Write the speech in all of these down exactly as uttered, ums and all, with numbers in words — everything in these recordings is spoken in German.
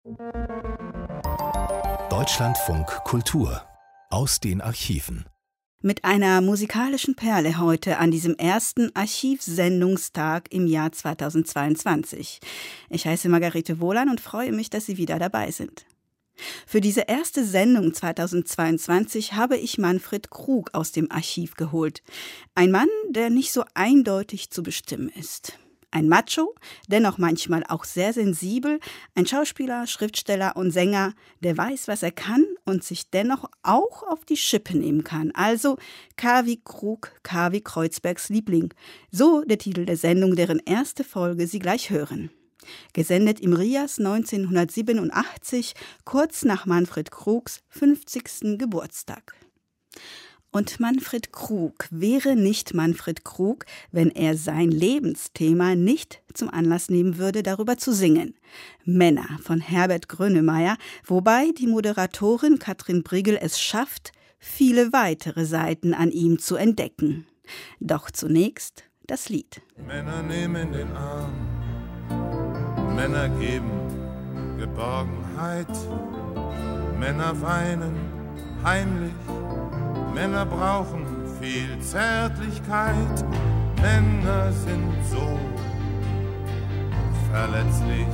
Deutschlandfunk Kultur aus den Archiven. Mit einer musikalischen Perle heute an diesem ersten Archivsendungstag im Jahr zweitausendzweiundzwanzig. Ich heiße Margarete Wohlan und freue mich, dass Sie wieder dabei sind. Für diese erste Sendung zweitausendzweiundzwanzig habe ich Manfred Krug aus dem Archiv geholt. Ein Mann, der nicht so eindeutig zu bestimmen ist. Ein Macho, dennoch manchmal auch sehr sensibel, ein Schauspieler, Schriftsteller und Sänger, der weiß, was er kann und sich dennoch auch auf die Schippe nehmen kann. Also K wie Krug, K wie Kreuzbergs Liebling. So der Titel der Sendung, deren erste Folge Sie gleich hören. Gesendet im Rias neunzehnhundertsiebenundachtzig, kurz nach Manfred Krugs fünfzigsten Geburtstag. Und Manfred Krug wäre nicht Manfred Krug, wenn er sein Lebensthema nicht zum Anlass nehmen würde, darüber zu singen. Männer von Herbert Grönemeyer, wobei die Moderatorin Katrin Brigel es schafft, viele weitere Seiten an ihm zu entdecken. Doch zunächst das Lied. Männer nehmen den Arm, Männer geben Geborgenheit, Männer weinen heimlich, Männer brauchen viel Zärtlichkeit, Männer sind so verletzlich.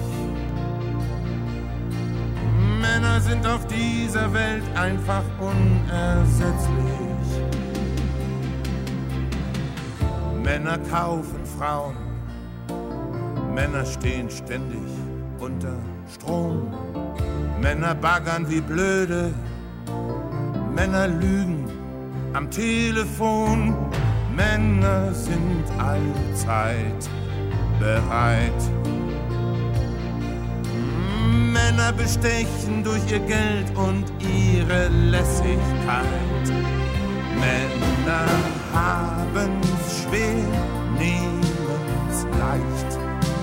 Männer sind auf dieser Welt einfach unersetzlich. Männer kaufen Frauen, Männer stehen ständig unter Strom, Männer baggern wie blöde, Männer lügen am Telefon, Männer sind allzeit bereit. Männer bestechen durch ihr Geld und ihre Lässigkeit. Männer haben's schwer, nehmen's leicht.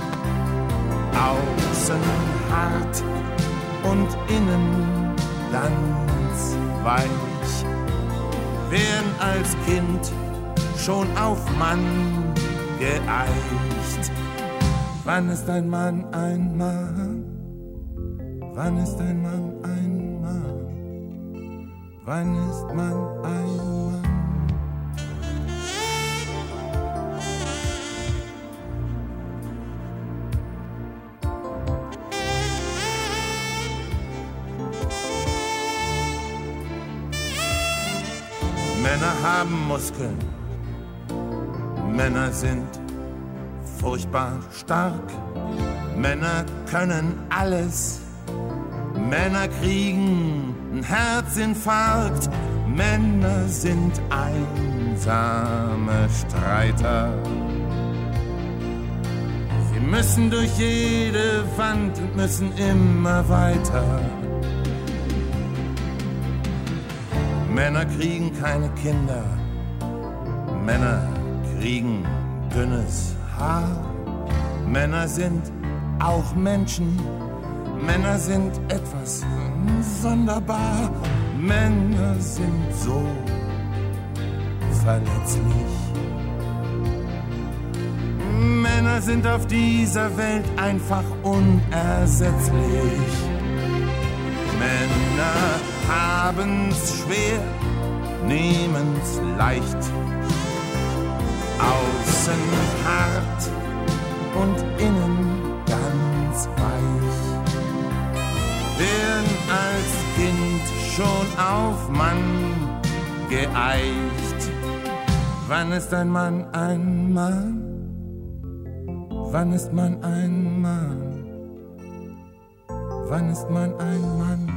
Außen hart und innen ganz weich. Werden als Kind schon auf Mann geeicht. Wann ist ein Mann ein Mann? Wann ist ein Mann ein Mann? Wann ist man ein Mann? Männer haben Muskeln, Männer sind furchtbar stark, Männer können alles, Männer kriegen einen Herzinfarkt, Männer sind einsame Streiter. Sie müssen durch jede Wand und müssen immer weiter. Männer kriegen keine Kinder, Männer kriegen dünnes Haar. Männer sind auch Menschen, Männer sind etwas sonderbar. Männer sind so verletzlich. Männer sind auf dieser Welt einfach unersetzlich. Männer haben's schwer, nehmen's leicht. Außen hart und innen ganz weich. Werden als Kind schon auf Mann geeicht. Wann ist ein Mann ein Mann? Wann ist man ein Mann? Wann ist man ein Mann?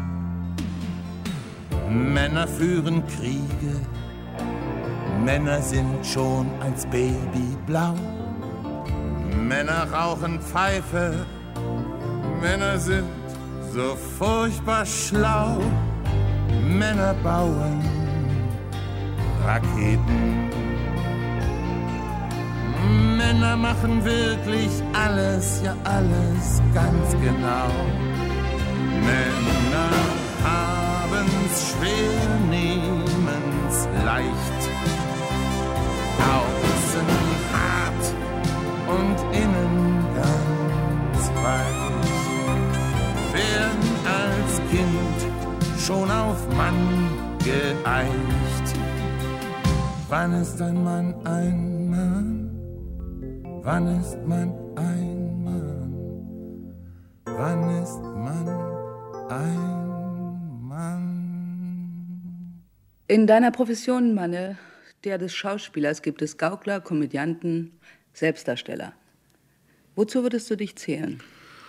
Männer führen Kriege, Männer sind schon als Baby blau. Männer rauchen Pfeife, Männer sind so furchtbar schlau. Männer bauen Raketen. Männer machen wirklich alles, ja alles ganz genau. Männer haben's schwer, nehmen's leicht. Außen hart und innen ganz weich. Werden schon auf Mann geeicht. Wann ist ein Mann ein Mann? Wann ist man ein Mann? Wann ist man ein Mann? In deiner Profession, Manne, der des Schauspielers, gibt es Gaukler, Komödianten, Selbstdarsteller. Wozu würdest du dich zählen?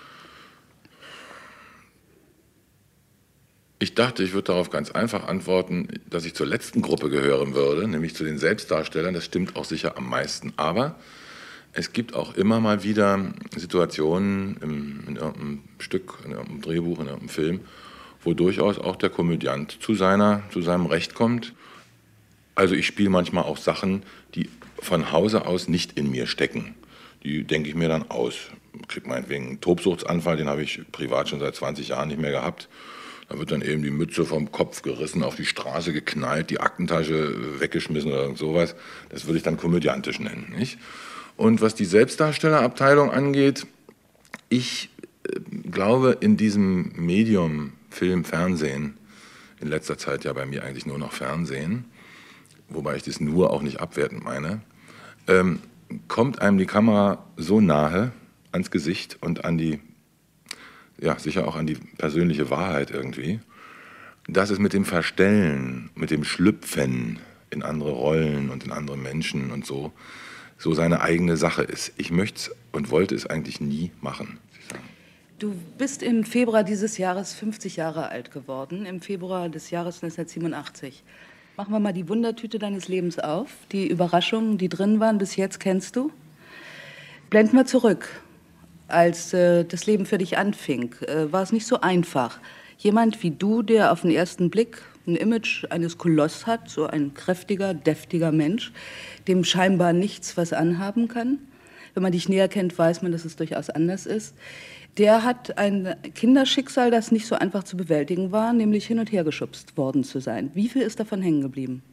Ich dachte, ich würde darauf ganz einfach antworten, dass ich zur letzten Gruppe gehören würde, nämlich zu den Selbstdarstellern. Das stimmt auch sicher am meisten. Aber es gibt auch immer mal wieder Situationen im, in irgendeinem Stück, in irgendeinem Drehbuch, in irgendeinem Film, wo durchaus auch der Komödiant zu, seiner, zu seinem Recht kommt. Also ich spiele manchmal auch Sachen, die von Hause aus nicht in mir stecken. Die denke ich mir dann aus. Ich kriege meinetwegen einen Tobsuchtsanfall, den habe ich privat schon seit zwanzig Jahren nicht mehr gehabt. Da wird dann eben die Mütze vom Kopf gerissen, auf die Straße geknallt, die Aktentasche weggeschmissen oder sowas. Das würde ich dann komödiantisch nennen, nicht? Und was die Selbstdarstellerabteilung angeht, ich äh, glaube, in diesem Medium Film, Fernsehen, in letzter Zeit ja bei mir eigentlich nur noch Fernsehen, wobei ich das nur auch nicht abwertend meine, ähm, kommt einem die Kamera so nahe ans Gesicht und an die ja, sicher auch an die persönliche Wahrheit irgendwie, dass es mit dem Verstellen, mit dem Schlüpfen in andere Rollen und in andere Menschen und so, so seine eigene Sache ist. Ich möchte es und wollte es eigentlich nie machen. Du bist im Februar dieses Jahres fünfzig Jahre alt geworden, im Februar des Jahres neunzehnhundertsiebenundachtzig. Machen wir mal die Wundertüte deines Lebens auf, die Überraschungen, die drin waren, bis jetzt kennst du. Blenden wir zurück. Als äh, das Leben für dich anfing, äh, war es nicht so einfach. Jemand wie du, der auf den ersten Blick ein Image eines Koloss hat, so ein kräftiger, deftiger Mensch, dem scheinbar nichts was anhaben kann. Wenn man dich näher kennt, weiß man, dass es durchaus anders ist. Der hat ein Kinderschicksal, das nicht so einfach zu bewältigen war, nämlich hin und her geschubst worden zu sein. Wie viel ist davon hängen geblieben?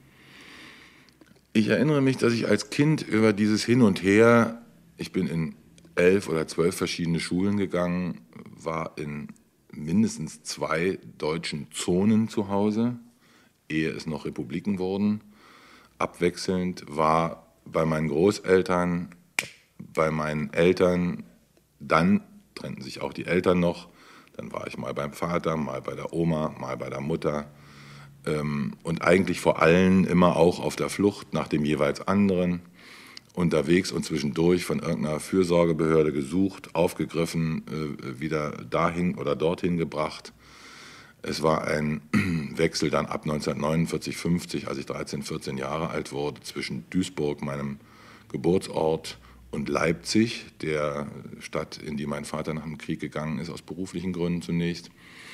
Ich erinnere mich, dass ich als Kind über dieses Hin und Her, ich bin in elf oder zwölf verschiedene Schulen gegangen, war in mindestens zwei deutschen Zonen zu Hause, ehe es noch Republiken wurden. Abwechselnd war bei meinen Großeltern, bei meinen Eltern, dann trennten sich auch die Eltern noch, dann war ich mal beim Vater, mal bei der Oma, mal bei der Mutter ähm, und eigentlich vor allem immer auch auf der Flucht nach dem jeweils anderen, unterwegs und zwischendurch von irgendeiner Fürsorgebehörde gesucht, aufgegriffen, äh, wieder dahin oder dorthin gebracht. Es war ein Wechsel dann ab neunzehnhundertneunundvierzig, fünfzig, als ich dreizehn, vierzehn Jahre alt wurde, zwischen Duisburg, meinem Geburtsort, und Leipzig, der Stadt, in die mein Vater nach dem Krieg gegangen ist, aus beruflichen Gründen zunächst.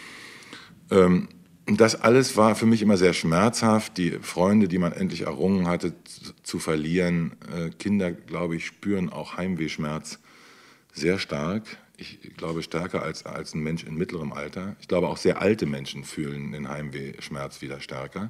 Ähm, Das alles war für mich immer sehr schmerzhaft, die Freunde, die man endlich errungen hatte, zu verlieren. Kinder, glaube ich, spüren auch Heimwehschmerz sehr stark. Ich glaube, stärker als, als ein Mensch in mittlerem Alter. Ich glaube, auch sehr alte Menschen fühlen den Heimwehschmerz wieder stärker.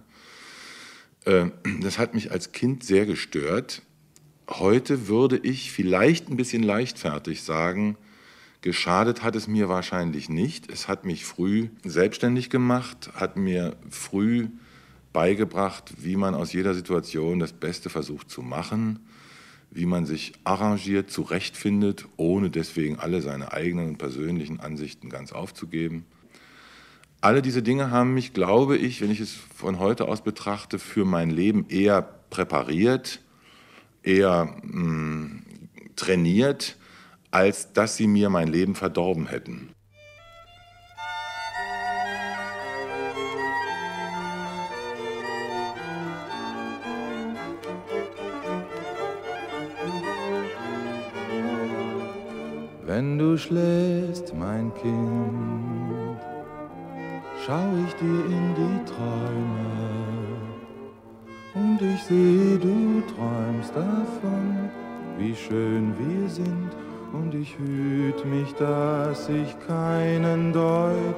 Das hat mich als Kind sehr gestört. Heute würde ich vielleicht ein bisschen leichtfertig sagen, geschadet hat es mir wahrscheinlich nicht. Es hat mich früh selbstständig gemacht, hat mir früh beigebracht, wie man aus jeder Situation das Beste versucht zu machen, wie man sich arrangiert, zurechtfindet, ohne deswegen alle seine eigenen und persönlichen Ansichten ganz aufzugeben. Alle diese Dinge haben mich, glaube ich, wenn ich es von heute aus betrachte, für mein Leben eher präpariert, eher mh, trainiert, als dass sie mir mein Leben verdorben hätten. Wenn du schläfst, mein Kind, schau ich dir in die Träume und ich sehe, du träumst davon, wie schön wir sind. Und ich hüt mich, dass ich keinen Deut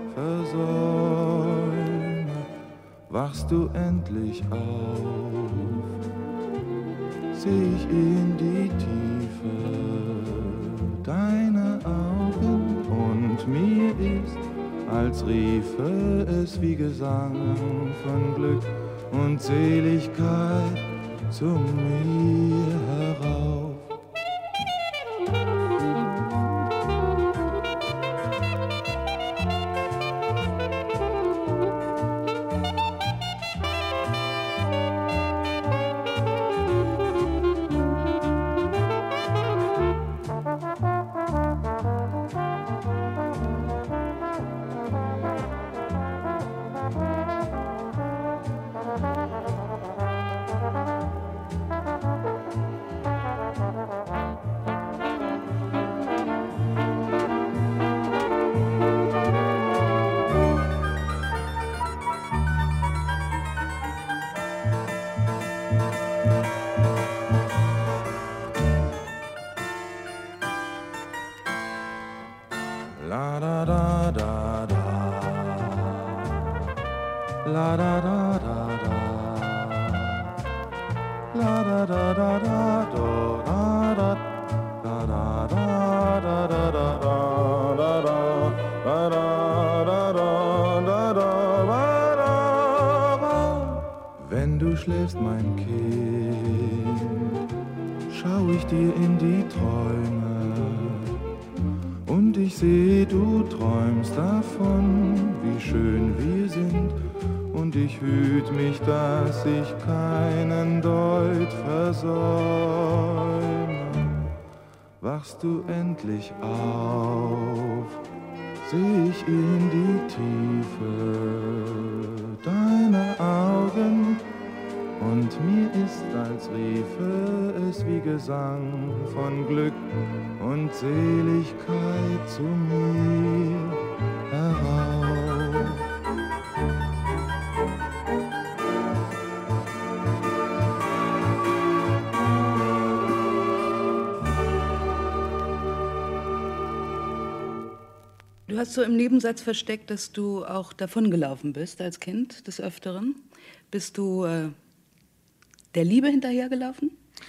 versäume. Wachst du endlich auf, seh ich in die Tiefe deiner Augen und mir ist als riefe es wie Gesang von Glück und Seligkeit zu mir herauf. Wenn du schläfst, mein Kind, schau ich dir in die Träume und ich seh, du träumst davon, wie schön wir sind, und ich hüt mich, dass ich keinen Deut versäume. Wachst du endlich auf, seh ich in die Tiefe deiner Augen, und mir ist, als riefe es wie Gesang von Glück und Seligkeit zu mir herauf. Du hast so im Nebensatz versteckt, dass du auch davongelaufen bist als Kind des Öfteren. Bist du äh, der Liebe hinterhergelaufen?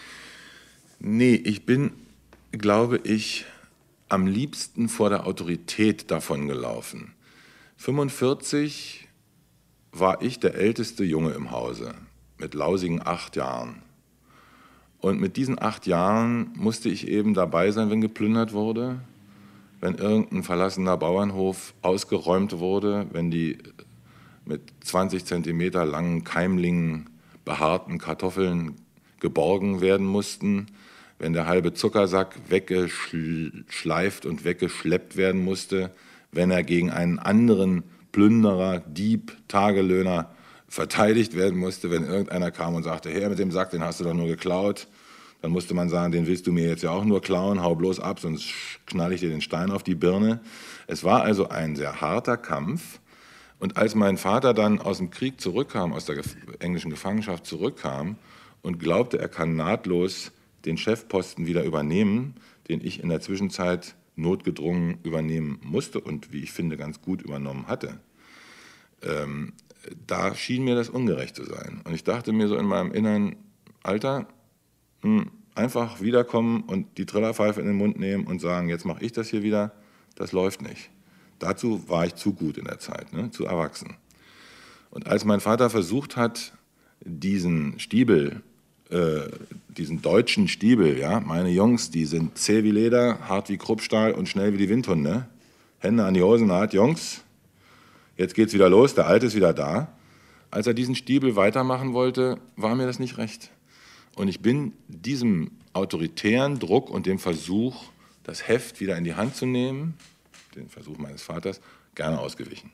Nee, ich bin, glaube ich, am liebsten vor der Autorität davongelaufen. fünfundvierzig war ich der älteste Junge im Hause, mit lausigen acht Jahren. Und mit diesen acht Jahren musste ich eben dabei sein, wenn geplündert wurde, wenn irgendein verlassener Bauernhof ausgeräumt wurde, wenn die mit zwanzig Zentimeter langen Keimlingen behaarten Kartoffeln geborgen werden mussten, wenn der halbe Zuckersack weggeschleift und weggeschleppt werden musste, wenn er gegen einen anderen Plünderer, Dieb, Tagelöhner verteidigt werden musste, wenn irgendeiner kam und sagte, her mit dem Sack, den hast du doch nur geklaut, dann musste man sagen, den willst du mir jetzt ja auch nur klauen, hau bloß ab, sonst knall ich dir den Stein auf die Birne. Es war also ein sehr harter Kampf. Und als mein Vater dann aus dem Krieg zurückkam, aus der englischen Gefangenschaft zurückkam und glaubte, er kann nahtlos den Chefposten wieder übernehmen, den ich in der Zwischenzeit notgedrungen übernehmen musste und, wie ich finde, ganz gut übernommen hatte, ähm, da schien mir das ungerecht zu sein. Und ich dachte mir so in meinem Innern, Alter, mh, einfach wiederkommen und die Trillerpfeife in den Mund nehmen und sagen, jetzt mache ich das hier wieder, das läuft nicht. Dazu war ich zu gut in der Zeit, ne, zu erwachsen. Und als mein Vater versucht hat, diesen Stiebel, äh, diesen deutschen Stiebel, ja, meine Jungs, die sind zäh wie Leder, hart wie Kruppstahl und schnell wie die Windhunde, Hände an die Hosennaht, Jungs, jetzt geht's wieder los, der Alte ist wieder da. Als er diesen Stiebel weitermachen wollte, war mir das nicht recht. Und ich bin diesem autoritären Druck und dem Versuch, das Heft wieder in die Hand zu nehmen, den Versuch meines Vaters, gerne ausgewichen.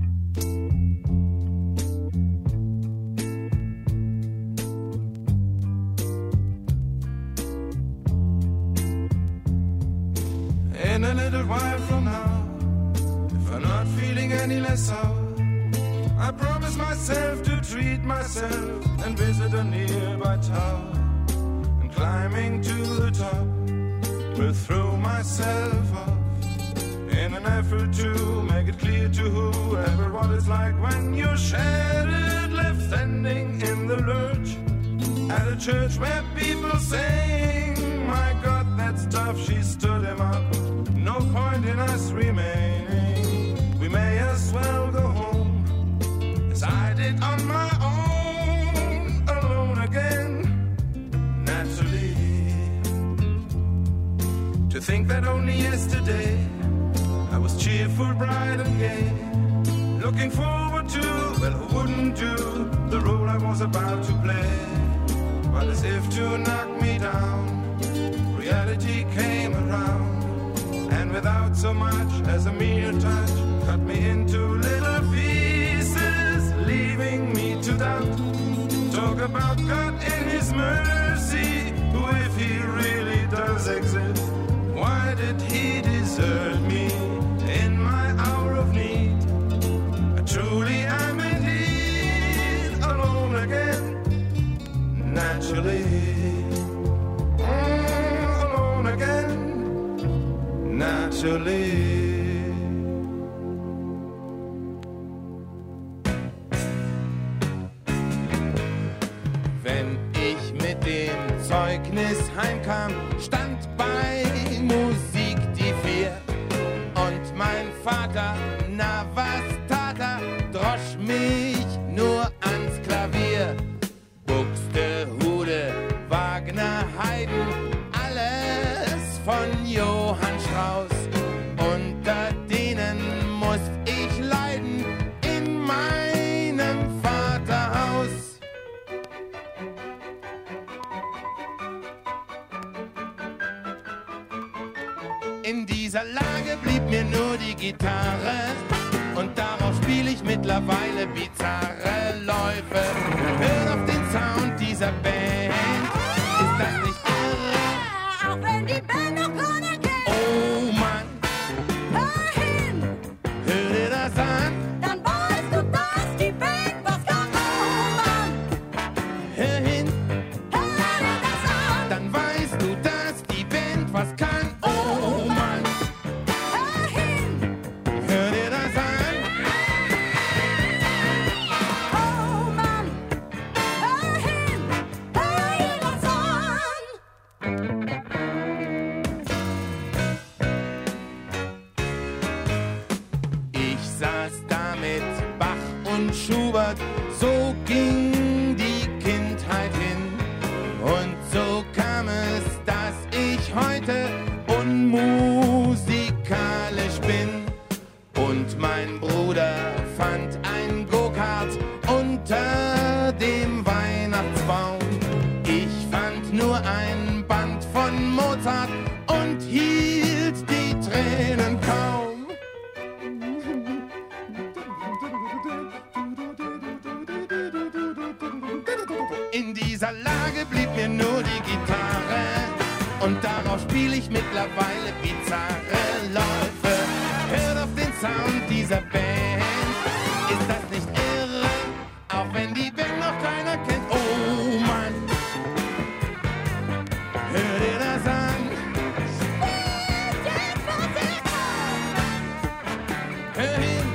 In a little while from now, if I'm not feeling any less sour, I promise myself to treat myself and visit a nearby tower. And climbing to the top, will throw myself off in an effort to make it clear to whoever what it's like when you're shattered, left standing in the lurch at a church where people sing, my God, that's tough, she stood him up, no point in us remaining, we may as cheerful, bright and gay. Looking forward to, well, who wouldn't do the role I was about to play? But as if to knock me down, reality came around, and without so much as a mere touch, cut me into little pieces, leaving me to doubt. Talk about God in His mercy, who if He really does exist, why did He desert me in my hour of need? Truly I'm indeed alone again, naturally. Mm, alone again, naturally. Wenn ich mit dem Zeugnis heimkam, stand bei Musik die Vier. Und mein Vater, na was tat er, drosch mich nur ans Klavier. Buxtehude, Wagner, Haydn, alles von Johann Strauss. Unter denen muss ich leiden in meinem Vaterhaus. In dieser Lage blieb mir nur die Gitarre und darauf spiel ich mittlerweile bizarre Läufe. Hört auf den Sound dieser Band, ist das nicht irre? Auch wenn die Band noch keiner kennt. Oh Mann, Hör hin, hör dir das an? dann weißt du, dass die Band was kann. Oh Mann, Hör hin, hör dir das an. dann weißt du, dass die Band was kann. Oh Mann, Hör hin, hör dir das an? oh Mann, hör hin, hör dir das an. Ich saß da mit Bach und Schubert, so ging die Kindheit hin. Und so kam es, dass ich heute unmusikalisch bin. Und mein Bruder fand ein Go-Kart unter dem Weihnachtsbaum. Ich fand nur ein Band von Mozart und hielt die Tränen kaum. In dieser Lage blieb mir nur die Gitarre und darauf spiel ich mittlerweile bizarre Läufe. Hört auf den Sound dieser Band, ist das nicht irre? Auch wenn die Band noch keiner kennt. Oh Mann, hör dir das an? Hör hin,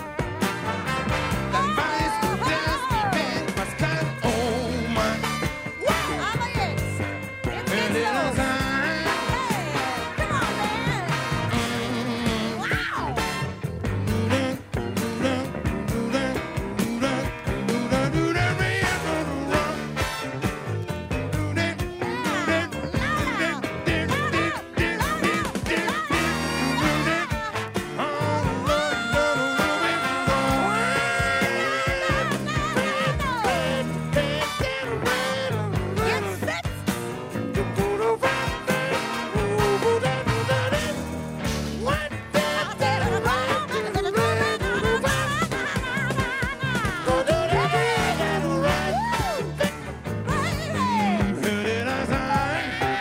dann weißt du, dass die Band was kann. Oh Mann, Aber jetzt, jetzt hör geht's dir das los. an? Hey, come on, man. Wow. Jetzt sitzt. Hör dir das an?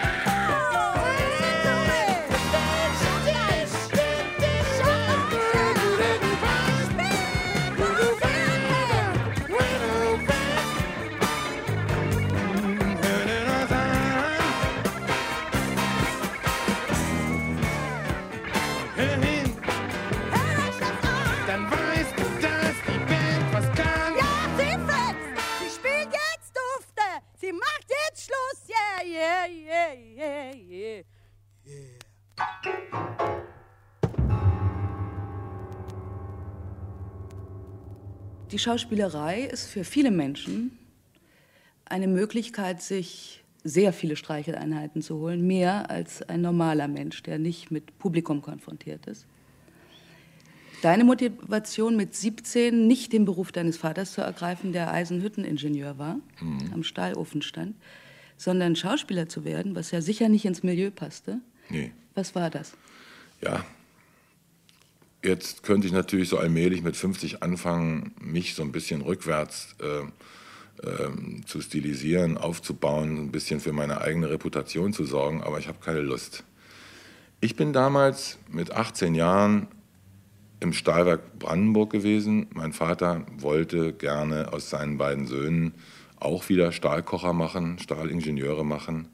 Hör dir das an? Hör hin, dann weißt du, dass die Band was kann. Ja, sie fetzt. Sie spielt jetzt Dufte. Sie macht jetzt Schluss. Yeah, yeah, yeah, yeah, yeah. Die Schauspielerei ist für viele Menschen eine Möglichkeit, sich sehr viele Streicheleinheiten zu holen, mehr als ein normaler Mensch, der nicht mit Publikum konfrontiert ist. Deine Motivation mit siebzehn, nicht den Beruf deines Vaters zu ergreifen, der Eisenhütteningenieur war, mhm. am Stahlofen stand, sondern Schauspieler zu werden, was ja sicher nicht ins Milieu passte. Nee. Was war das? Ja, jetzt könnte ich natürlich so allmählich mit fünfzig anfangen, mich so ein bisschen rückwärts äh, äh, zu stilisieren, aufzubauen, ein bisschen für meine eigene Reputation zu sorgen, aber ich habe keine Lust. Ich bin damals mit achtzehn Jahren im Stahlwerk Brandenburg gewesen. Mein Vater wollte gerne aus seinen beiden Söhnen auch wieder Stahlkocher machen, Stahlingenieure machen.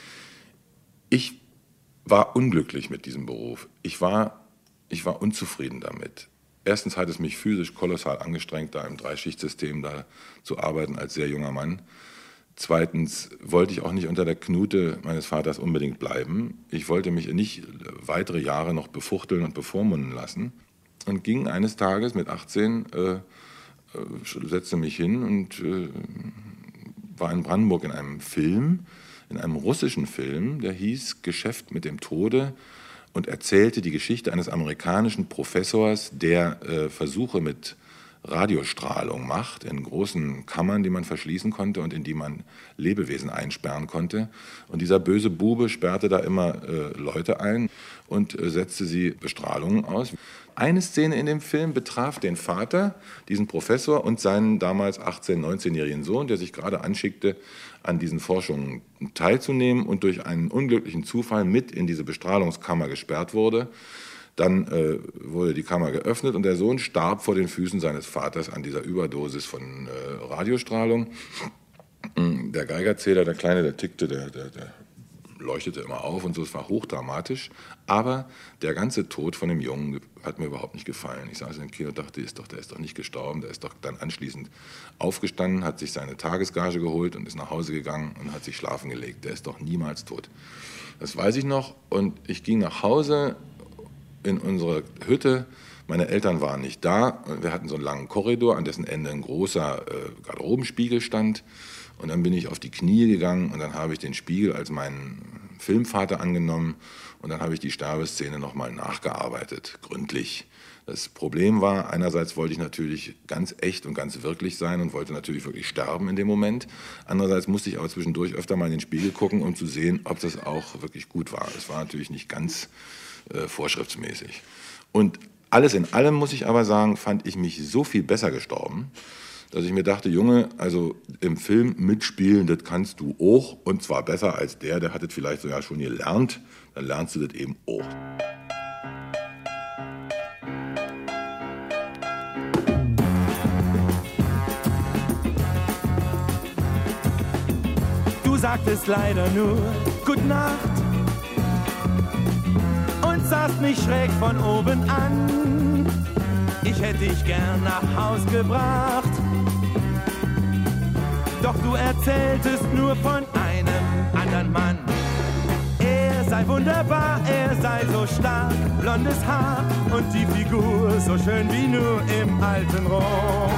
Ich war unglücklich mit diesem Beruf. Ich war, ich war unzufrieden damit. Erstens hat es mich physisch kolossal angestrengt, da im Dreischichtsystem da zu arbeiten als sehr junger Mann. Zweitens wollte ich auch nicht unter der Knute meines Vaters unbedingt bleiben. Ich wollte mich nicht weitere Jahre noch befuchteln und bevormunden lassen. Und ging eines Tages mit achtzehn, äh, setzte mich hin und äh, war in Brandenburg in einem Film, in einem russischen Film, der hieß Geschäft mit dem Tode und erzählte die Geschichte eines amerikanischen Professors, der äh, Versuche mit Radiostrahlung macht, in großen Kammern, die man verschließen konnte und in die man Lebewesen einsperren konnte. Und dieser böse Bube sperrte da immer äh, Leute ein und äh, setzte sie Bestrahlungen aus. Eine Szene in dem Film betraf den Vater, diesen Professor, und seinen damals achtzehn-, neunzehnjährigen Sohn, der sich gerade anschickte, an diesen Forschungen teilzunehmen und durch einen unglücklichen Zufall mit in diese Bestrahlungskammer gesperrt wurde. Dann äh, wurde die Kammer geöffnet und der Sohn starb vor den Füßen seines Vaters an dieser Überdosis von äh, Radiostrahlung. Der Geigerzähler, der Kleine, der tickte, der, der, der leuchtete immer auf und so, es war hochdramatisch. Aber der ganze Tod von dem Jungen hat mir überhaupt nicht gefallen. Ich saß im Kino und dachte, ist doch, der ist doch nicht gestorben, der ist doch dann anschließend aufgestanden, hat sich seine Tagesgage geholt und ist nach Hause gegangen und hat sich schlafen gelegt. Der ist doch niemals tot. Das weiß ich noch und ich ging nach Hause in unsere Hütte. Meine Eltern waren nicht da. Wir hatten so einen langen Korridor, an dessen Ende ein großer äh, Garderobenspiegel stand. Und dann bin ich auf die Knie gegangen und dann habe ich den Spiegel als meinen Filmvater angenommen und dann habe ich die Sterbeszene nochmal nachgearbeitet, gründlich. Das Problem war, einerseits wollte ich natürlich ganz echt und ganz wirklich sein und wollte natürlich wirklich sterben in dem Moment. Andererseits musste ich aber zwischendurch öfter mal in den Spiegel gucken, um zu sehen, ob das auch wirklich gut war. Das war natürlich nicht ganz äh, vorschriftsmäßig. Und alles in allem, muss ich aber sagen, fand ich mich so viel besser gestorben, dass ich mir dachte, Junge, also im Film mitspielen, das kannst du auch, und zwar besser als der, der hat das vielleicht sogar schon gelernt, dann lernst du das eben auch. Du sagtest leider nur Gute Nacht und sahst mich schräg von oben an. Ich hätte dich gern nach Haus gebracht, doch du erzähltest nur von einem anderen Mann. Er sei wunderbar, er sei so stark, blondes Haar und die Figur so schön wie nur im alten Rom.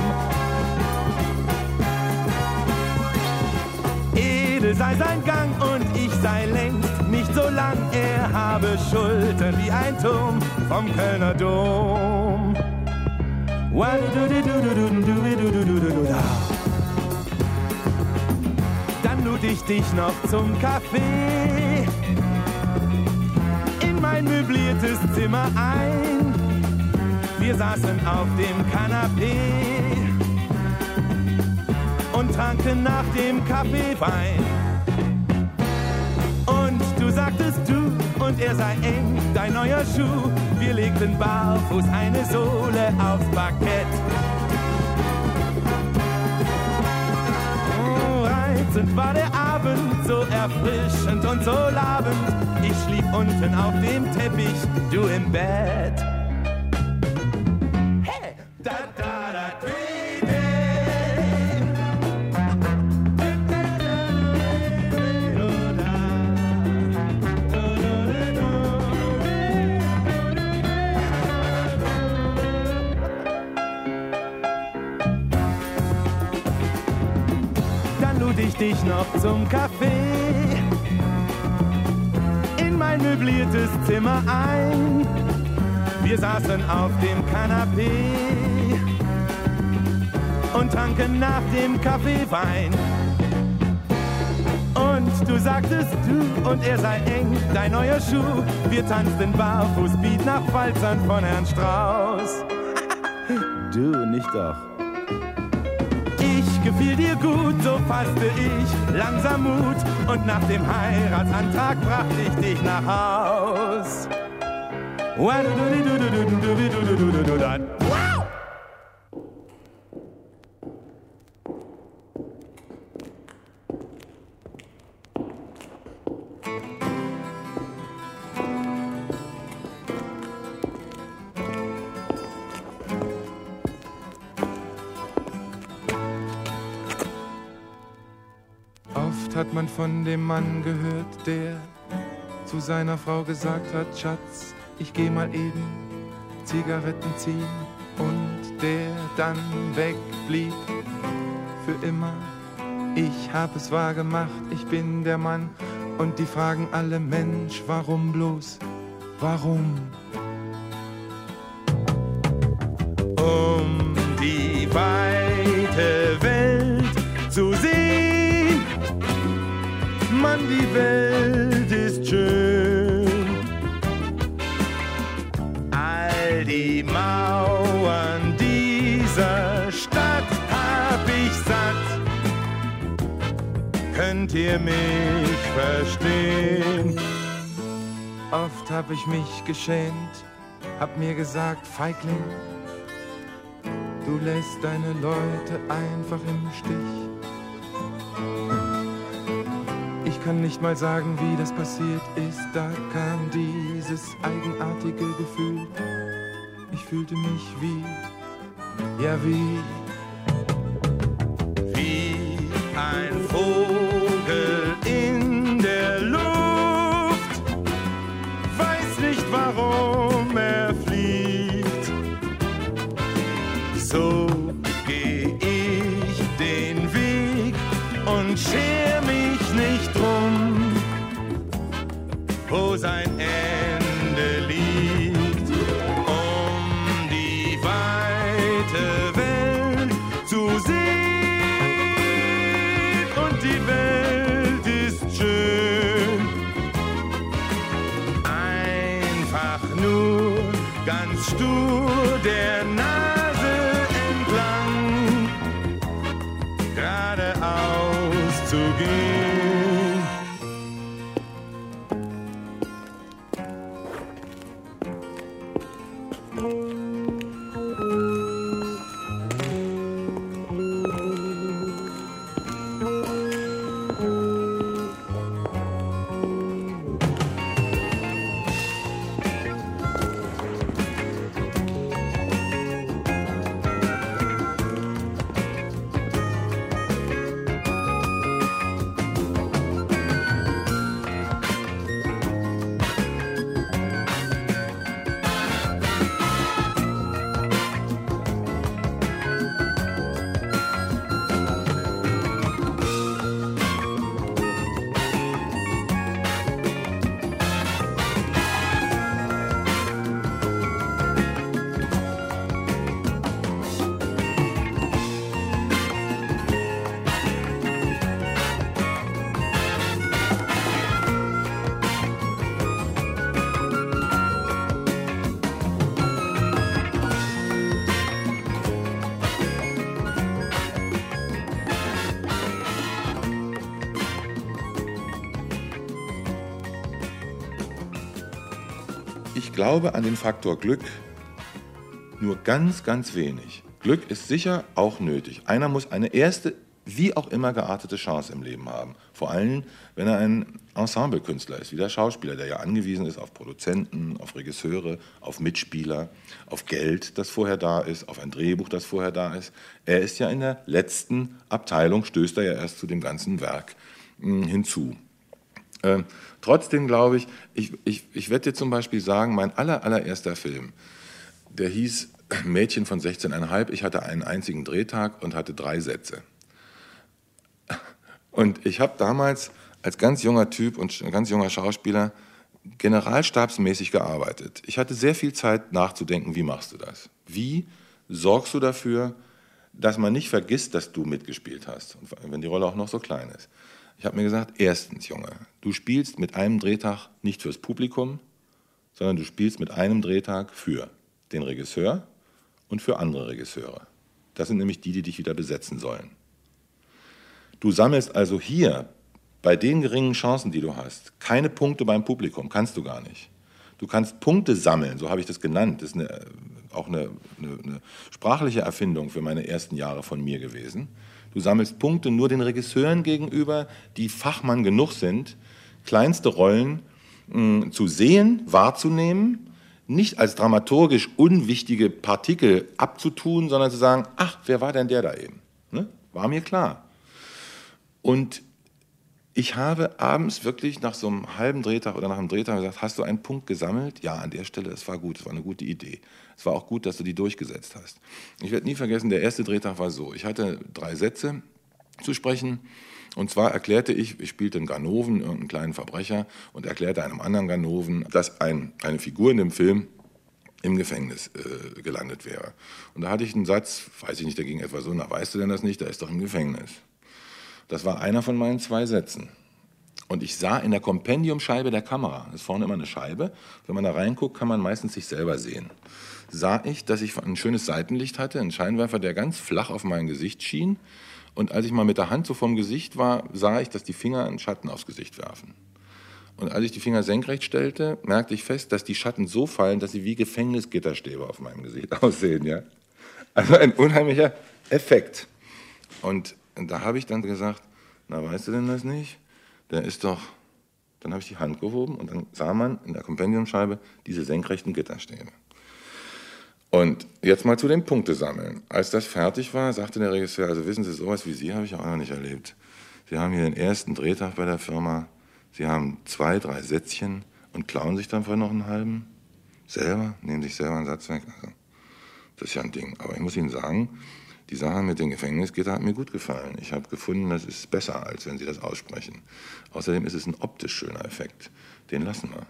Edel sei sein Gang und ich sei längst nicht so lang. Er habe Schultern wie ein Turm vom Kölner Dom. Dann lud ich dich noch zum Café in mein möbliertes Zimmer ein. Wir saßen auf dem Kanapee und tranken nach dem Kaffee Wein. Und du sagtest du und er sei eng, dein neuer Schuh. Wir legten barfuß eine Sohle aufs Parkett. Oh, reizend war der Abend, so erfrischend und so labend. Ich schlief unten auf dem Teppich, du im Bett. Hey! Da, da, da, ich dich noch zum Café in mein möbliertes Zimmer ein. Wir saßen auf dem Kanapee und tranken nach dem Kaffee Wein. Und du sagtest du und er sei eng, dein neuer Schuh. Wir tanzten Barfußbeat nach Walzern von Herrn Strauß. Du nicht doch. Ich gefiel dir gut, so fasste ich langsam Mut. Und nach dem Heiratsantrag brachte ich dich nach Haus. Wow! Oft hat man von dem Mann gehört, der zu seiner Frau gesagt hat, Schatz, ich geh mal eben Zigaretten ziehen, und der dann wegblieb für immer. Ich hab es wahr gemacht, ich bin der Mann, und die fragen alle, Mensch, warum bloß, warum? Um die weite Welt zu sehen, Mann, die Welt ist schön. All die Mauern dieser Stadt hab ich satt. Könnt ihr mich verstehen? Oft hab ich mich geschämt, hab mir gesagt, Feigling, du lässt deine Leute einfach im Stich. Ich kann nicht mal sagen, wie das passiert ist, da kam dieses eigenartige Gefühl. Ich fühlte mich wie, ja wie, wie ein Vogel in der Luft, weiß nicht, warum er fliegt. So geh ich den Weg und scher mich nicht drum, wo sein Ende liegt. Um die weite Welt zu sehen, und die Welt ist schön. Einfach nur ganz stur der Nase entlang, geradeaus zu gehen. Ich glaube an den Faktor Glück nur ganz, ganz wenig. Glück ist sicher auch nötig. Einer muss eine erste, wie auch immer geartete Chance im Leben haben. Vor allem, wenn er ein Ensemblekünstler ist, wie der Schauspieler, der ja angewiesen ist auf Produzenten, auf Regisseure, auf Mitspieler, auf Geld, das vorher da ist, auf ein Drehbuch, das vorher da ist. Er ist ja in der letzten Abteilung, stößt er ja erst zu dem ganzen Werk mh, hinzu. Ähm, trotzdem glaube ich, ich, ich, ich werde dir zum Beispiel sagen, mein aller, allererster Film, der hieß Mädchen von sechzehn Komma fünf. Ich hatte einen einzigen Drehtag und hatte drei Sätze. Und ich habe damals als ganz junger Typ und ganz junger Schauspieler generalstabsmäßig gearbeitet. Ich hatte sehr viel Zeit nachzudenken, wie machst du das? Wie sorgst du dafür, dass man nicht vergisst, dass du mitgespielt hast, wenn die Rolle auch noch so klein ist? Ich habe mir gesagt, erstens, Junge, du spielst mit einem Drehtag nicht fürs Publikum, sondern du spielst mit einem Drehtag für den Regisseur und für andere Regisseure. Das sind nämlich die, die dich wieder besetzen sollen. Du sammelst also hier, bei den geringen Chancen, die du hast, keine Punkte beim Publikum, kannst du gar nicht. Du kannst Punkte sammeln, so habe ich das genannt. Das ist eine, auch eine, eine, eine sprachliche Erfindung für meine ersten Jahre von mir gewesen. Du sammelst Punkte nur den Regisseuren gegenüber, die Fachmann genug sind, kleinste Rollen mh, zu sehen, wahrzunehmen, nicht als dramaturgisch unwichtige Partikel abzutun, sondern zu sagen, ach, wer war denn der da eben? Ne? War mir klar. Und ich habe abends wirklich nach so einem halben Drehtag oder nach einem Drehtag gesagt, hast du einen Punkt gesammelt? Ja, an der Stelle, es war gut, es war eine gute Idee. Es war auch gut, dass du die durchgesetzt hast. Ich werde nie vergessen, der erste Drehtag war so. Ich hatte drei Sätze zu sprechen. Und zwar erklärte ich, ich spielte einen Ganoven, irgendeinen kleinen Verbrecher, und erklärte einem anderen Ganoven, dass ein, eine Figur in dem Film im Gefängnis äh, gelandet wäre. Und da hatte ich einen Satz, weiß ich nicht, der ging etwa so, na, weißt du denn das nicht, der ist doch im Gefängnis. Das war einer von meinen zwei Sätzen. Und ich sah in der Kompendiumscheibe der Kamera, das ist vorne immer eine Scheibe, wenn man da reinguckt, kann man meistens sich selber sehen, sah ich, dass ich ein schönes Seitenlicht hatte, einen Scheinwerfer, der ganz flach auf mein Gesicht schien. Und als ich mal mit der Hand so vom Gesicht war, sah ich, dass die Finger einen Schatten aufs Gesicht werfen. Und als ich die Finger senkrecht stellte, merkte ich fest, dass die Schatten so fallen, dass sie wie Gefängnisgitterstäbe auf meinem Gesicht aussehen. Ja? Also ein unheimlicher Effekt. Und da habe ich dann gesagt, na, weißt du denn das nicht? Der ist doch... Dann habe ich die Hand gehoben und dann sah man in der Kompendiumscheibe diese senkrechten Gitterstäbe. Und jetzt mal zu den Punktesammeln. Als das fertig war, sagte der Regisseur, also wissen Sie, sowas wie Sie habe ich auch noch nicht erlebt. Sie haben hier den ersten Drehtag bei der Firma, Sie haben zwei, drei Sätzchen und klauen sich dann vorher noch einen halben. Selber, nehmen sich selber einen Satz weg. Also, das ist ja ein Ding. Aber ich muss Ihnen sagen, die Sache mit den Gefängnisgitter hat mir gut gefallen. Ich habe gefunden, das ist besser, als wenn Sie das aussprechen. Außerdem ist es ein optisch schöner Effekt. Den lassen wir.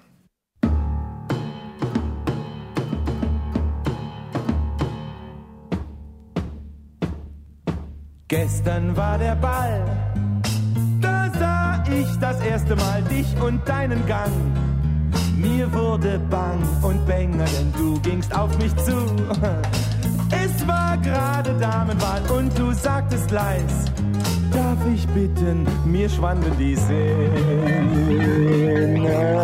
Gestern war der Ball, da sah ich das erste Mal dich und deinen Gang. Mir wurde bang und bänger, denn du gingst auf mich zu. Es war gerade Damenwahl und du sagtest leis, darf ich bitten, mir schwanden die Sinne.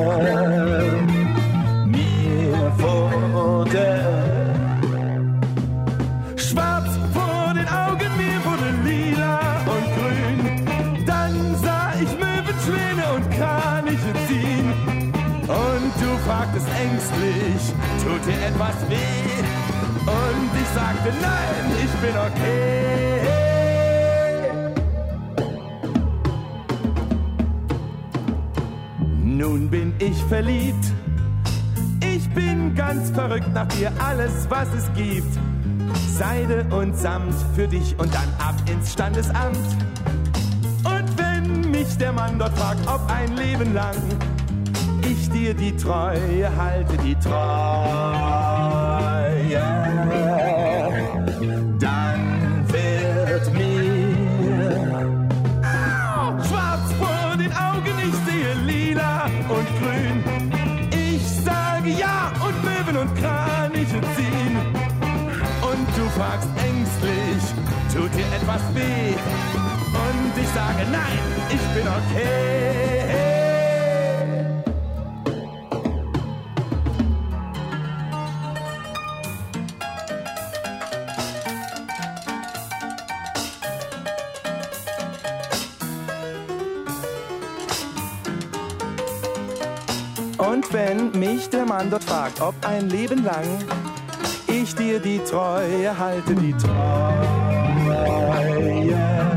Mir wurde schwarz vor den Augen, mir wurde lila und grün. Dann sah ich Möwen, Schwäne und Kraniche ziehen. Und du fragtest ängstlich, tut dir etwas weh? Und ich sagte, nein, ich bin okay. Nun bin ich verliebt. Ich bin ganz verrückt nach dir, alles, was es gibt. Seide und Samt für dich und dann ab ins Standesamt. Und wenn mich der Mann dort fragt, ob ein Leben lang ich dir die Treue halte, die Treue, dann wird mir schwarz vor den Augen, ich sehe lila und grün. Ich sage ja und Möwen und Kraniche ziehen. Und du fragst ängstlich, tut dir etwas weh? Und ich sage nein, ich bin okay. Und wenn mich der Mann dort fragt, ob ein Leben lang ich dir die Treue halte, die Treue,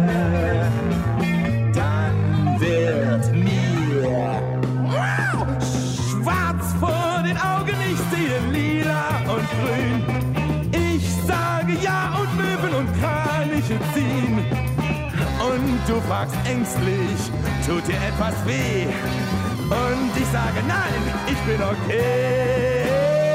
dann wird mir schwarz vor den Augen, ich sehe lila und grün. Ich sage ja und Möwen und Kraniche ziehen. Und du fragst ängstlich, tut dir etwas weh? Und ich sage nein, ich bin okay.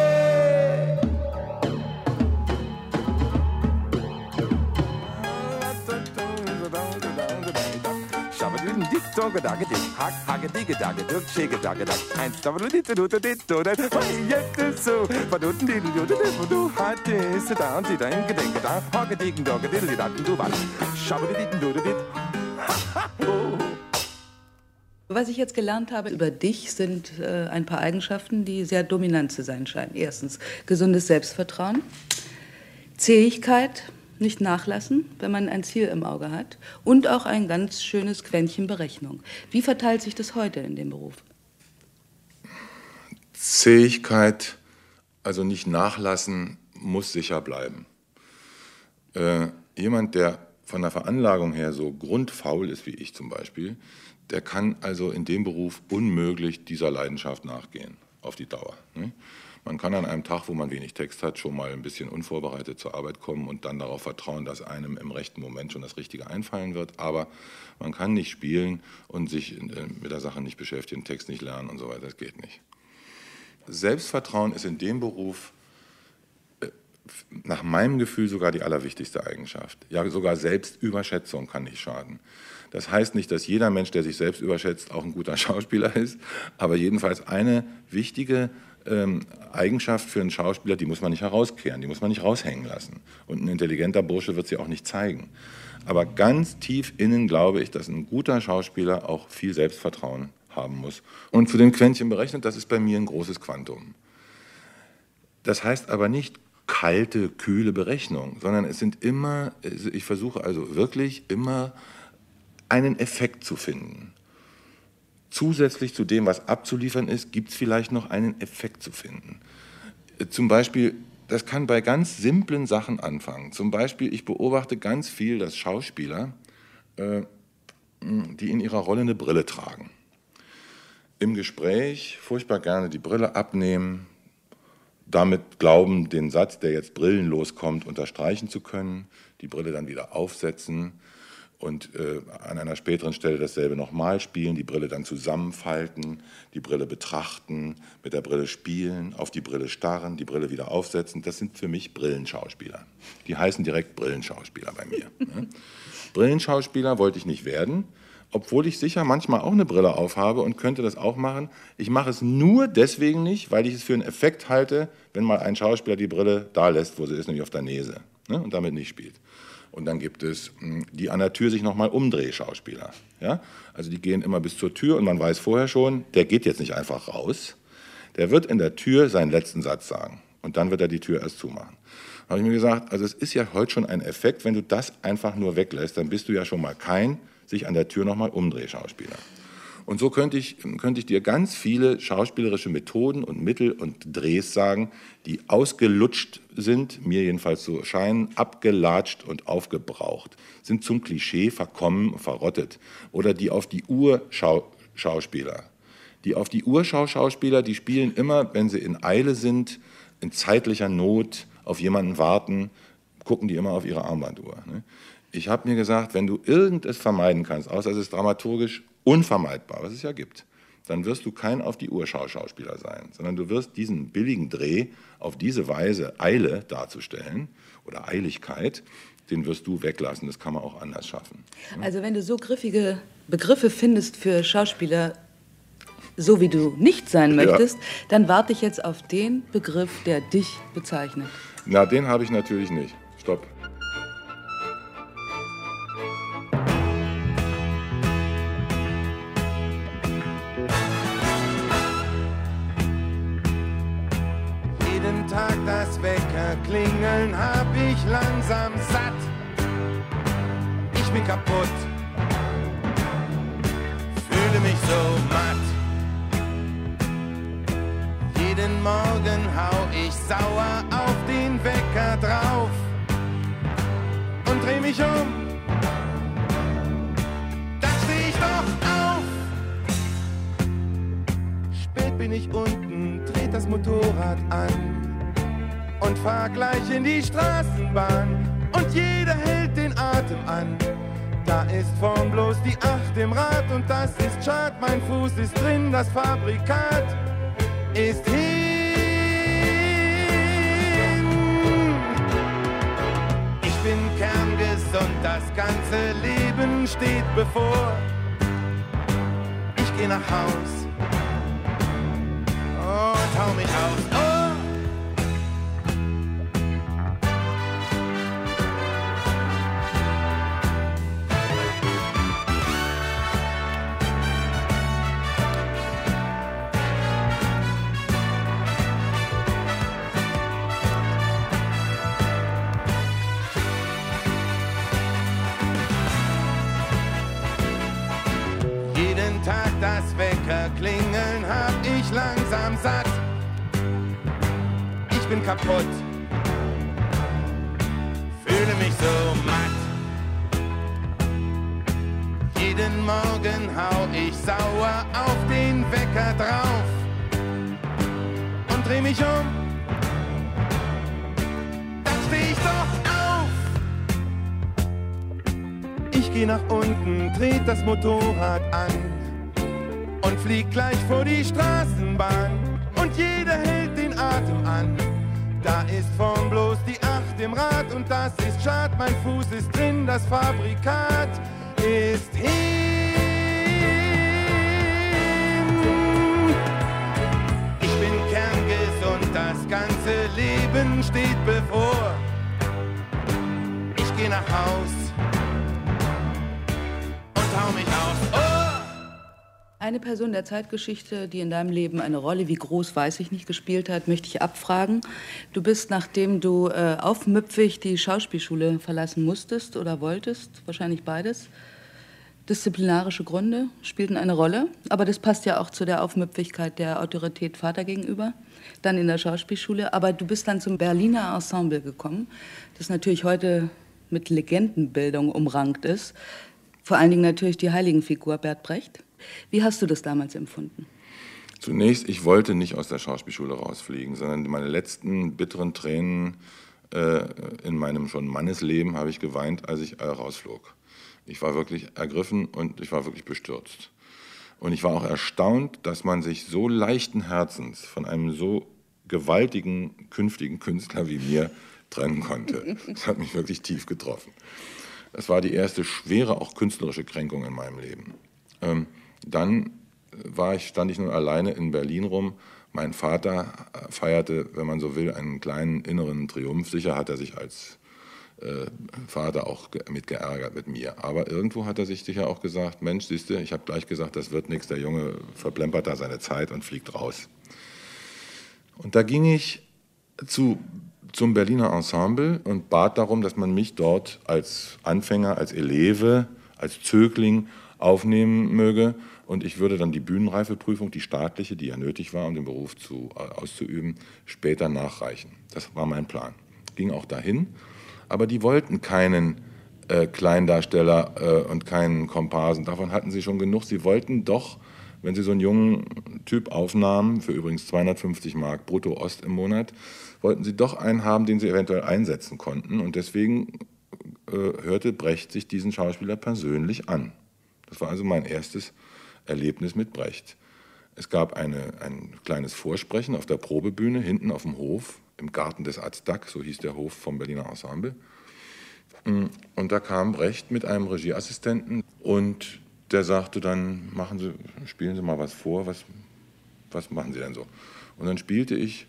Eins, zwei, drei, vier, jetzt ist so. Du hattest da und sie dein Gedenke da. Hoggedigen, doggediddle, du warst. Was ich jetzt gelernt habe über dich, sind äh, ein paar Eigenschaften, die sehr dominant zu sein scheinen. Erstens gesundes Selbstvertrauen, Zähigkeit, nicht nachlassen, wenn man ein Ziel im Auge hat, und auch ein ganz schönes Quäntchen Berechnung. Wie verteilt sich das heute in dem Beruf? Zähigkeit, also nicht nachlassen, muss sicher bleiben. Äh, jemand, der von der Veranlagung her so grundfaul ist wie ich zum Beispiel, der kann also in dem Beruf unmöglich dieser Leidenschaft nachgehen, auf die Dauer. Ne? Man kann an einem Tag, wo man wenig Text hat, schon mal ein bisschen unvorbereitet zur Arbeit kommen und dann darauf vertrauen, dass einem im rechten Moment schon das Richtige einfallen wird. Aber man kann nicht spielen und sich mit der Sache nicht beschäftigen, Text nicht lernen und so weiter. Das geht nicht. Selbstvertrauen ist in dem Beruf nach meinem Gefühl sogar die allerwichtigste Eigenschaft. Ja, sogar Selbstüberschätzung kann nicht schaden. Das heißt nicht, dass jeder Mensch, der sich selbst überschätzt, auch ein guter Schauspieler ist, aber jedenfalls eine wichtige ähm, Eigenschaft für einen Schauspieler, die muss man nicht herauskehren, die muss man nicht raushängen lassen. Und ein intelligenter Bursche wird sie auch nicht zeigen. Aber ganz tief innen glaube ich, dass ein guter Schauspieler auch viel Selbstvertrauen haben muss. Und zu dem Quäntchen berechnet, das ist bei mir ein großes Quantum. Das heißt aber nicht kalte, kühle Berechnung, sondern es sind immer, ich versuche also wirklich immer einen Effekt zu finden. Zusätzlich zu dem, was abzuliefern ist, gibt es vielleicht noch einen Effekt zu finden. Zum Beispiel, das kann bei ganz simplen Sachen anfangen. Zum Beispiel, ich beobachte ganz viel, dass Schauspieler, äh, die in ihrer Rolle eine Brille tragen, im Gespräch furchtbar gerne die Brille abnehmen, damit glauben, den Satz, der jetzt brillenlos kommt, unterstreichen zu können, die Brille dann wieder aufsetzen und äh, an einer späteren Stelle dasselbe nochmal spielen, die Brille dann zusammenfalten, die Brille betrachten, mit der Brille spielen, auf die Brille starren, die Brille wieder aufsetzen. Das sind für mich Brillenschauspieler. Die heißen direkt Brillenschauspieler bei mir. Ne? Brillenschauspieler wollte ich nicht werden, obwohl ich sicher manchmal auch eine Brille aufhabe und könnte das auch machen. Ich mache es nur deswegen nicht, weil ich es für einen Effekt halte, wenn mal ein Schauspieler die Brille da lässt, wo sie ist, nämlich auf der Nase, ne, und damit nicht spielt. Und dann gibt es die an der Tür sich nochmal Umdrehschauspieler. Ja? Also die gehen immer bis zur Tür und man weiß vorher schon, der geht jetzt nicht einfach raus. Der wird in der Tür seinen letzten Satz sagen und dann wird er die Tür erst zumachen. Da habe ich mir gesagt, also es ist ja heute schon ein Effekt, wenn du das einfach nur weglässt, dann bist du ja schon mal kein sich an der Tür nochmal Umdrehschauspieler. Und so könnte ich, könnte ich dir ganz viele schauspielerische Methoden und Mittel und Drehs sagen, die ausgelutscht sind, mir jedenfalls so scheinen, abgelatscht und aufgebraucht, sind zum Klischee verkommen, verrottet. Oder die auf die Uhr Schauspieler. Die auf die Uhr Schauspieler, die spielen immer, wenn sie in Eile sind, in zeitlicher Not, auf jemanden warten, gucken die immer auf ihre Armbanduhr. Ne? Ich habe mir gesagt, wenn du irgendetwas vermeiden kannst, außer es ist dramaturgisch unvermeidbar, was es ja gibt, dann wirst du kein auf die Uhr Schauspieler sein, sondern du wirst diesen billigen Dreh auf diese Weise, Eile darzustellen oder Eiligkeit, den wirst du weglassen. Das kann man auch anders schaffen. Also wenn du so griffige Begriffe findest für Schauspieler, so wie du nicht sein möchtest, ja, dann warte ich jetzt auf den Begriff, der dich bezeichnet. Na, den habe ich natürlich nicht. Stopp. Tag das Wecker klingeln, hab ich langsam satt. Ich bin kaputt, fühle mich so matt. Jeden Morgen hau ich sauer auf den Wecker drauf und dreh mich um. Dann steh ich doch auf. Spät bin ich unten, dreht das Motorrad an und fahr gleich in die Straßenbahn und jeder hält den Atem an. Da ist vorn bloß die Acht im Rad und das ist schad, mein Fuß ist drin, das Fabrikat ist hin. Ich bin kerngesund, das ganze Leben steht bevor. Ich geh nach Haus und hau mich aus. Oh! Das Wecker klingeln hab ich langsam satt. Ich bin kaputt, fühle mich so matt. Jeden Morgen hau ich sauer auf den Wecker drauf und dreh mich um. Dann steh ich doch auf. Ich geh nach unten, dreht das Motorrad an und flieg gleich vor die Straßenbahn und jeder hält den Atem an. Da ist vorn bloß die Acht im Rad und das ist schad, mein Fuß ist drin, das Fabrikat ist hin. Ich bin kerngesund, das ganze Leben steht bevor. Ich geh nach Haus und hau mich aus. Oh! Eine Person der Zeitgeschichte, die in deinem Leben eine Rolle, wie groß weiß ich nicht, gespielt hat, möchte ich abfragen. Du bist, nachdem du äh, aufmüpfig die Schauspielschule verlassen musstest oder wolltest, wahrscheinlich beides, disziplinarische Gründe spielten eine Rolle, aber das passt ja auch zu der Aufmüpfigkeit der Autorität Vater gegenüber, dann in der Schauspielschule. Aber du bist dann zum Berliner Ensemble gekommen, das natürlich heute mit Legendenbildung umrankt ist, vor allen Dingen natürlich die Heiligenfigur Bert Brecht. Wie hast du das damals empfunden? Zunächst, ich wollte nicht aus der Schauspielschule rausfliegen, sondern meine letzten bitteren Tränen äh, in meinem schon Mannesleben habe ich geweint, als ich äh, rausflog. Ich war wirklich ergriffen und ich war wirklich bestürzt. Und ich war auch erstaunt, dass man sich so leichten Herzens von einem so gewaltigen künftigen Künstler wie mir trennen konnte. Das hat mich wirklich tief getroffen. Das war die erste schwere, auch künstlerische Kränkung in meinem Leben. Ähm, Dann war ich, stand ich nun alleine in Berlin rum. Mein Vater feierte, wenn man so will, einen kleinen inneren Triumph. Sicher hat er sich als äh, Vater auch mit geärgert mit mir. Aber irgendwo hat er sich sicher auch gesagt, Mensch, siehst du, ich habe gleich gesagt, das wird nichts. Der Junge verplempert da seine Zeit und fliegt raus. Und da ging ich zu, zum Berliner Ensemble und bat darum, dass man mich dort als Anfänger, als Eleve, als Zögling aufnehmen möge und ich würde dann die Bühnenreifeprüfung, die staatliche, die ja nötig war, um den Beruf zu, auszuüben, später nachreichen. Das war mein Plan. Ging auch dahin, aber die wollten keinen äh, Kleindarsteller äh, und keinen Komparsen. Davon hatten sie schon genug. Sie wollten doch, wenn sie so einen jungen Typ aufnahmen, für übrigens zweihundertfünfzig Mark brutto Ost im Monat, wollten sie doch einen haben, den sie eventuell einsetzen konnten. Und deswegen äh, hörte Brecht sich diesen Schauspieler persönlich an. Das war also mein erstes Erlebnis mit Brecht. Es gab eine, ein kleines Vorsprechen auf der Probebühne, hinten auf dem Hof, im Garten des Aztag, so hieß der Hof vom Berliner Ensemble. Und da kam Brecht mit einem Regieassistenten und der sagte dann, machen Sie, spielen Sie mal was vor, was, was machen Sie denn so? Und dann spielte ich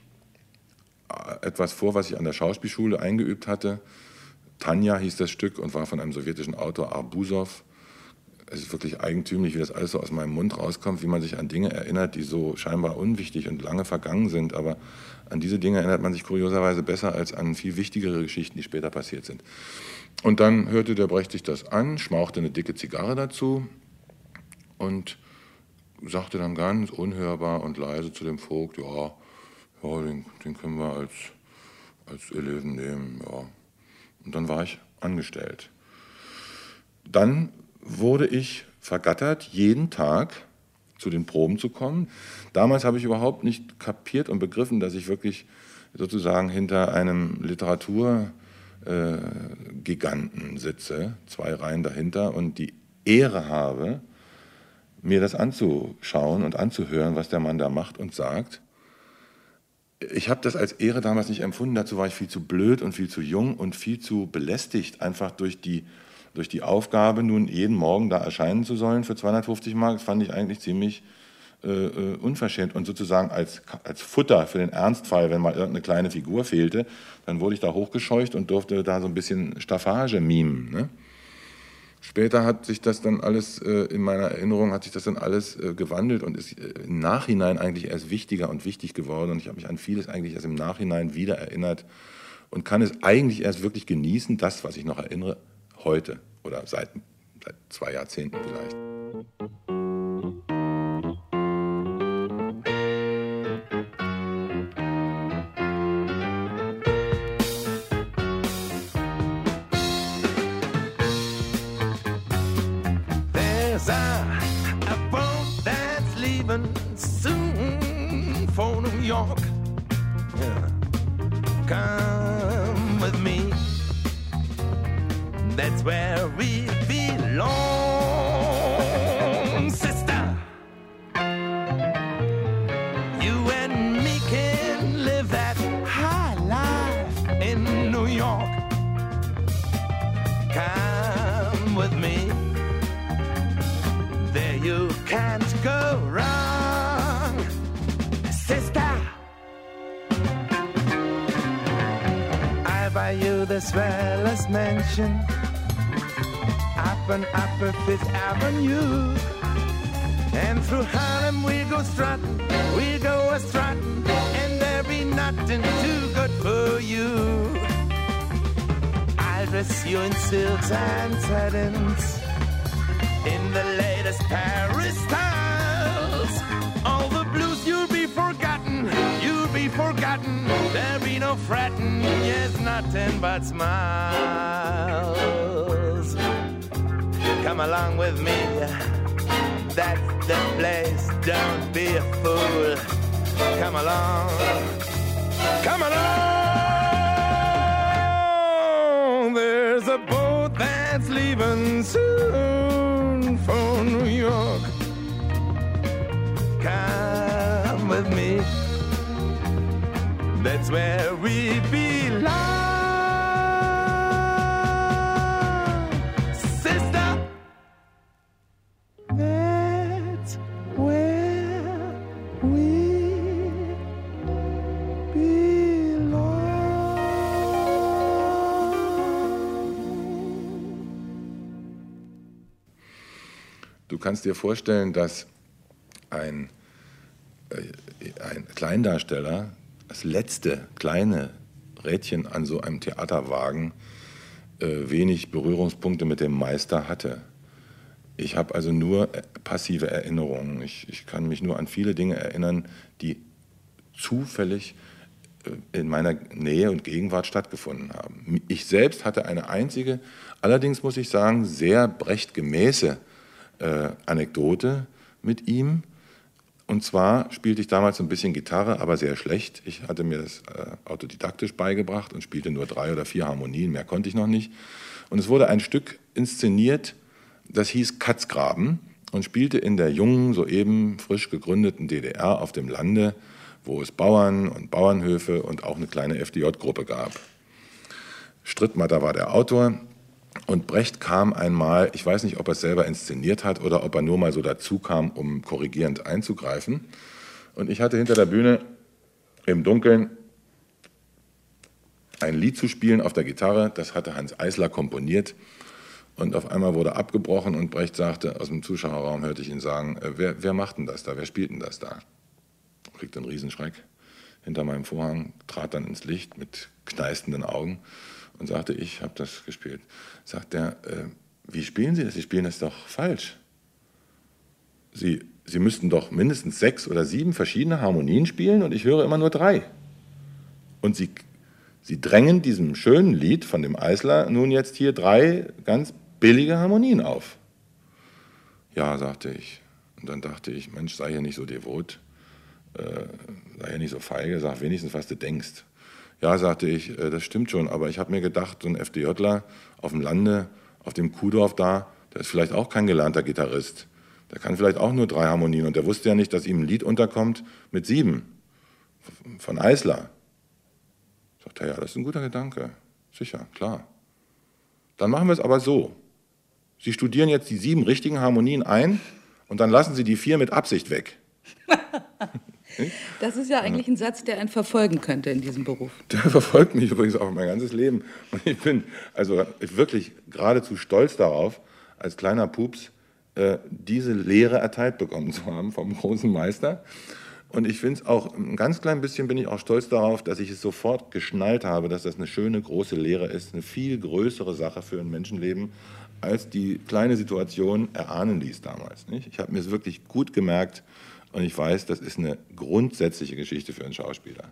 etwas vor, was ich an der Schauspielschule eingeübt hatte. Tanja hieß das Stück und war von einem sowjetischen Autor, Arbusow. Es ist wirklich eigentümlich, wie das alles so aus meinem Mund rauskommt, wie man sich an Dinge erinnert, die so scheinbar unwichtig und lange vergangen sind. Aber an diese Dinge erinnert man sich kurioserweise besser als an viel wichtigere Geschichten, die später passiert sind. Und dann hörte der Brecht sich das an, schmauchte eine dicke Zigarre dazu und sagte dann ganz unhörbar und leise zu dem Vogt, ja, ja den, den können wir als, als Eleven nehmen. Ja. Und dann war ich angestellt. Dann wurde ich vergattert, jeden Tag zu den Proben zu kommen. Damals habe ich überhaupt nicht kapiert und begriffen, dass ich wirklich sozusagen hinter einem Literatur, äh, Giganten sitze, zwei Reihen dahinter, und die Ehre habe, mir das anzuschauen und anzuhören, was der Mann da macht und sagt. Ich habe das als Ehre damals nicht empfunden, dazu war ich viel zu blöd und viel zu jung und viel zu belästigt, einfach durch die, durch die Aufgabe, nun jeden Morgen da erscheinen zu sollen für zweihundertfünfzig Mark. Das fand ich eigentlich ziemlich äh, unverschämt, und sozusagen als, als Futter für den Ernstfall, wenn mal irgendeine kleine Figur fehlte, dann wurde ich da hochgescheucht und durfte da so ein bisschen Staffage mimen, ne? Später hat sich das dann alles, äh, in meiner Erinnerung hat sich das dann alles äh, gewandelt und ist äh, im Nachhinein eigentlich erst wichtiger und wichtig geworden. Und ich habe mich an vieles eigentlich erst im Nachhinein wieder erinnert und kann es eigentlich erst wirklich genießen, das, was ich noch erinnere, heute oder seit, seit zwei Jahrzehnten vielleicht. A boat that's leaving soon for New York. Yeah. Come with me. That's where we belong, sister. You and me can live that high life in New York. Come with me. There you can't go wrong, sister. I'll buy you the swellest mansion up and up Fifth Avenue. And through Harlem we go strutting, we go a strutting, and there be nothing too good for you. I'll dress you in silks and satins, in the latest Paris styles. All the blues, you'll be forgotten, you'll be forgotten. There'll be no fretting, yes, nothing but smiles. Come along with me, that's the place, don't be a fool. Come along, come along. There's a boat that's leaving soon for New York. Come with me. That's where we belong, sister. That's where we belong. Du kannst dir vorstellen, dass ein, äh, ein Kleindarsteller, das letzte kleine Rädchen an so einem Theaterwagen, äh, wenig Berührungspunkte mit dem Meister hatte. Ich habe also nur passive Erinnerungen. Ich, ich kann mich nur an viele Dinge erinnern, die zufällig äh, in meiner Nähe und Gegenwart stattgefunden haben. Ich selbst hatte eine einzige, allerdings muss ich sagen, sehr brechtgemäße äh, Anekdote mit ihm. Und zwar spielte ich damals ein bisschen Gitarre, aber sehr schlecht. Ich hatte mir das äh, autodidaktisch beigebracht und spielte nur drei oder vier Harmonien, mehr konnte ich noch nicht. Und es wurde ein Stück inszeniert, das hieß Katzgraben und spielte in der jungen, soeben frisch gegründeten D D R auf dem Lande, wo es Bauern und Bauernhöfe und auch eine kleine F D J-Gruppe gab. Strittmatter war der Autor. Und Brecht kam einmal, ich weiß nicht, ob er es selber inszeniert hat oder ob er nur mal so dazu kam, um korrigierend einzugreifen. Und ich hatte hinter der Bühne im Dunkeln ein Lied zu spielen auf der Gitarre, das hatte Hans Eisler komponiert. Und auf einmal wurde abgebrochen und Brecht sagte, aus dem Zuschauerraum hörte ich ihn sagen, äh, wer, wer macht denn das da, wer spielt denn das da? Kriegte einen Riesenschreck hinter meinem Vorhang, trat dann ins Licht mit kneißenden Augen und sagte, ich habe das gespielt. Sagt er, äh, wie spielen Sie das? Sie spielen das doch falsch. Sie, Sie müssten doch mindestens sechs oder sieben verschiedene Harmonien spielen und ich höre immer nur drei. Und Sie, Sie drängen diesem schönen Lied von dem Eisler nun jetzt hier drei ganz billige Harmonien auf. Ja, sagte ich. Und dann dachte ich, Mensch, sei hier nicht so devot, äh, sei hier nicht so feige, sag wenigstens, was du denkst. Ja, sagte ich, äh, das stimmt schon, aber ich habe mir gedacht, so ein FDJler auf dem Lande, auf dem Kuhdorf da, der ist vielleicht auch kein gelernter Gitarrist. Der kann vielleicht auch nur drei Harmonien und der wusste ja nicht, dass ihm ein Lied unterkommt mit sieben. Von Eisler. Sagt er, ja, das ist ein guter Gedanke. Sicher, klar. Dann machen wir es aber so. Sie studieren jetzt die sieben richtigen Harmonien ein und dann lassen Sie die vier mit Absicht weg. Das ist ja eigentlich ein Satz, der einen verfolgen könnte in diesem Beruf. Der verfolgt mich übrigens auch mein ganzes Leben. Und ich bin also wirklich geradezu stolz darauf, als kleiner Pups äh, diese Lehre erteilt bekommen zu haben vom großen Meister. Und ich finde es auch, ein ganz klein bisschen bin ich auch stolz darauf, dass ich es sofort geschnallt habe, dass das eine schöne, große Lehre ist, eine viel größere Sache für ein Menschenleben, als die kleine Situation erahnen ließ damals. Nicht? Ich habe mir es wirklich gut gemerkt und ich weiß, das ist eine grundsätzliche Geschichte für einen Schauspieler.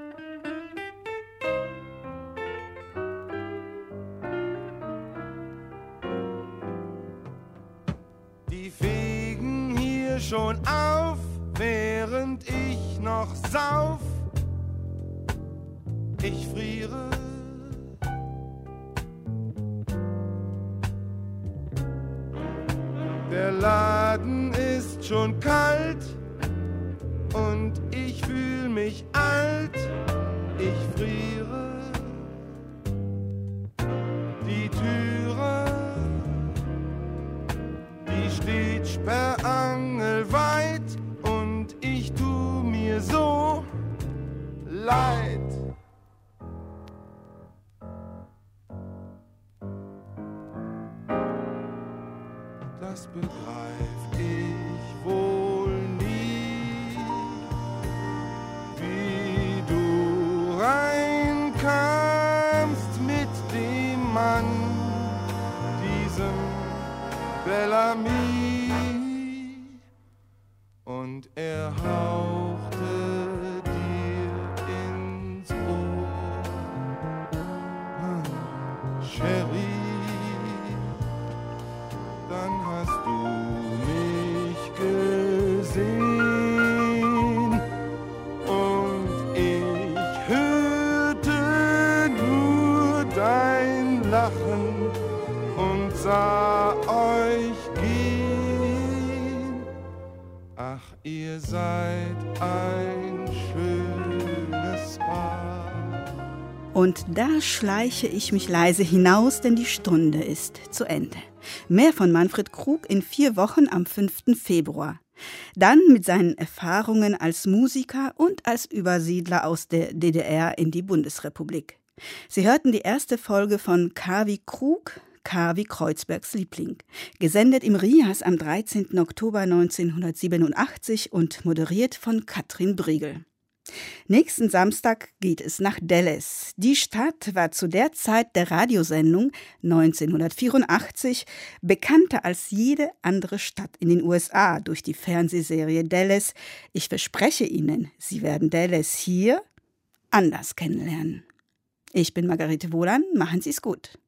Die fegen hier schon auf, während ich noch sauf. Ich friere. Der Laden ist schon kalt und ich fühl mich alt. Ich friere. Die Türe, die steht sperrangelweit und ich tu mir so leid. Das begreif ich wohl nie, wie du reinkamst mit dem Mann, diesem Bellamy, und er hauchte dir ins Ohr, hm, Cherie. Dann hast du mich gesehen und ich hörte nur dein Lachen und sah euch gehen. Ach, ihr seid ein schönes Paar. Und da schleiche ich mich leise hinaus, denn die Stunde ist zu Ende. Mehr von Manfred Krug in vier Wochen am fünften Februar. Dann mit seinen Erfahrungen als Musiker und als Übersiedler aus der D D R in die Bundesrepublik. Sie hörten die erste Folge von K wie Krug, K wie Kreuzbergs Liebling. Gesendet im Rias am dreizehnten Oktober neunzehnhundertsiebenundachtzig und moderiert von Katrin Briegel. Nächsten Samstag geht es nach Dallas. Die Stadt war zu der Zeit der Radiosendung neunzehnhundertvierundachtzig bekannter als jede andere Stadt in den U S A durch die Fernsehserie Dallas. Ich verspreche Ihnen, Sie werden Dallas hier anders kennenlernen. Ich bin Margarete Wohlan, machen Sie es gut.